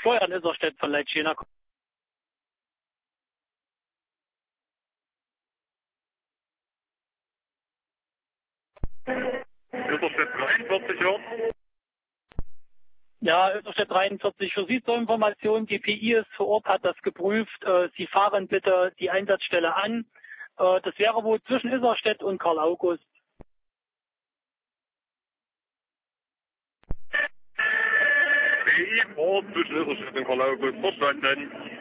Steuern Iserstedt von Leitschena. Iserstedt 43, ja. Ja, Iserstedt 43. Für Sie zur Information, die PI ist vor Ort, hat das geprüft. Sie fahren bitte die Einsatzstelle an. Das wäre wohl zwischen Iserstedt und Karl August. PI vor zwischen Iserstedt und Karl August. Verstanden.